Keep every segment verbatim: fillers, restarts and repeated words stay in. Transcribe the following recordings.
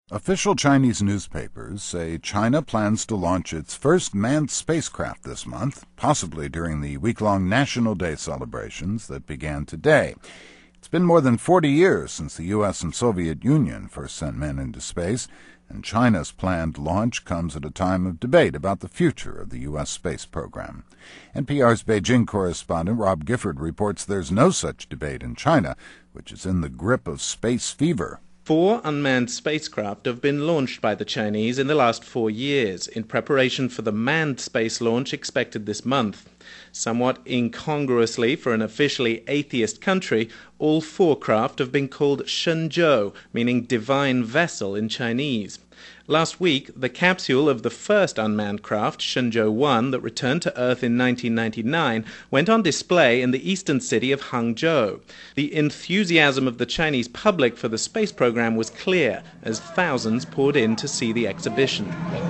Official Chinese newspapers say China plans to launch its first manned spacecraft this month, possibly during the week-long National Day celebrations that began today. It's been more than forty years since the U S and Soviet Union first sent men into space, and China's planned launch comes at a time of debate about the future of the U S space program. N P R's Beijing correspondent Rob Gifford reports there's no such debate in China, which is in the grip of space fever. Four unmanned spacecraft have been launched by the Chinese in the last four years, in preparation for the manned space launch expected this month. Somewhat incongruously for an officially atheist country, all four craft have been called Shenzhou, meaning divine vessel in Chinese. Last week, the capsule of the first unmanned craft, Shenzhou one, that returned to Earth in nineteen ninety-nine, went on display in the eastern city of Hangzhou. The enthusiasm of the Chinese public for the space program was clear, as thousands poured in to see the exhibition.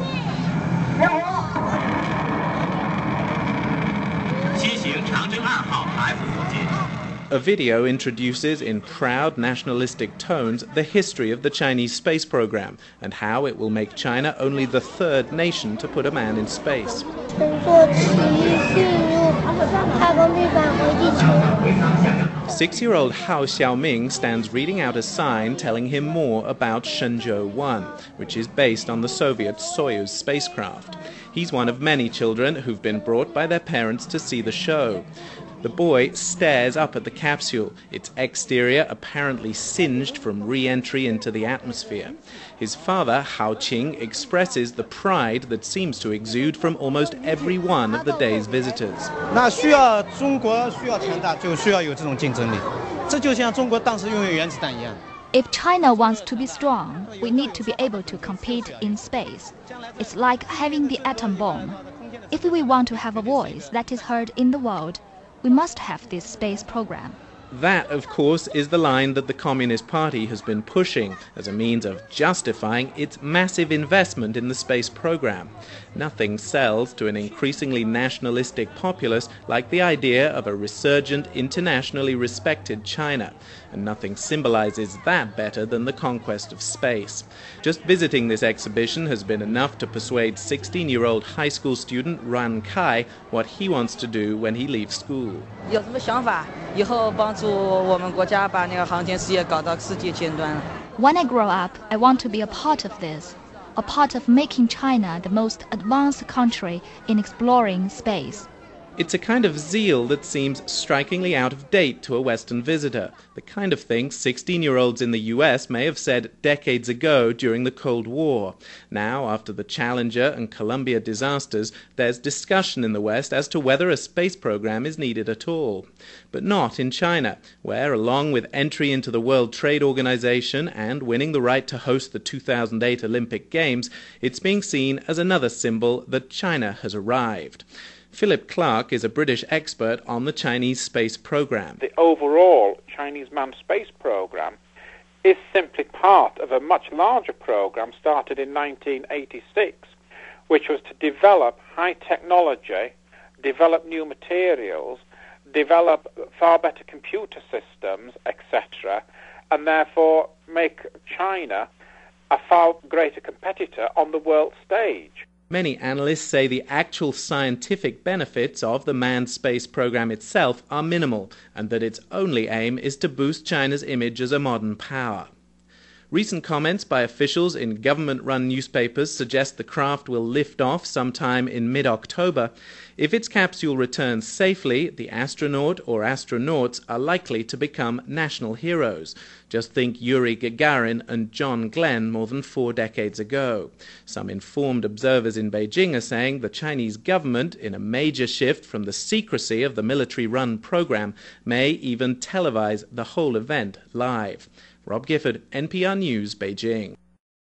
A video introduces in proud nationalistic tones the history of the Chinese space program and how it will make China only the third nation to put a man in space. Six-year-old Hao Xiaoming stands reading out a sign telling him more about Shenzhou one, which is based on the Soviet Soyuz spacecraft. He's one of many children who've been brought by their parents to see the show. The boy stares up at the capsule, its exterior apparently singed from re-entry into the atmosphere. His father, Hao Qing, expresses the pride that seems to exude from almost every one of the day's visitors. If China wants to be strong, we need to be able to compete in space. It's like having the atom bomb. If we want to have a voice that is heard in the world, we must have this space program. That, of course, is the line that the Communist Party has been pushing as a means of justifying its massive investment in the space program. Nothing sells to an increasingly nationalistic populace like the idea of a resurgent, internationally respected China, and nothing symbolizes that better than the conquest of space. Just visiting this exhibition has been enough to persuade sixteen-year-old high school student Ran Kai what he wants to do when he leaves school. When I grow up, I want to be a part of this, a part of making China the most advanced country in exploring space. It's a kind of zeal that seems strikingly out of date to a Western visitor, the kind of thing sixteen-year-olds in the U S may have said decades ago during the Cold War. Now, after the Challenger and Columbia disasters, there's discussion in the West as to whether a space program is needed at all. But not in China, where, along with entry into the World Trade Organization and winning the right to host the two thousand eight Olympic Games, it's being seen as another symbol that China has arrived. Philip Clark is a British expert on the Chinese space program. The overall Chinese manned space program is simply part of a much larger program started in nineteen eighty-six, which was to develop high technology, develop new materials, develop far better computer systems, et cetera, and therefore make China a far greater competitor on the world stage. Many analysts say the actual scientific benefits of the manned space program itself are minimal, and that its only aim is to boost China's image as a modern power. Recent comments by officials in government-run newspapers suggest the craft will lift off sometime in mid-October. If its capsule returns safely, the astronaut or astronauts are likely to become national heroes. Just think Yuri Gagarin and John Glenn more than four decades ago. Some informed observers in Beijing are saying the Chinese government, in a major shift from the secrecy of the military-run program, may even televise the whole event live. Rob Gifford, N P R News, Beijing.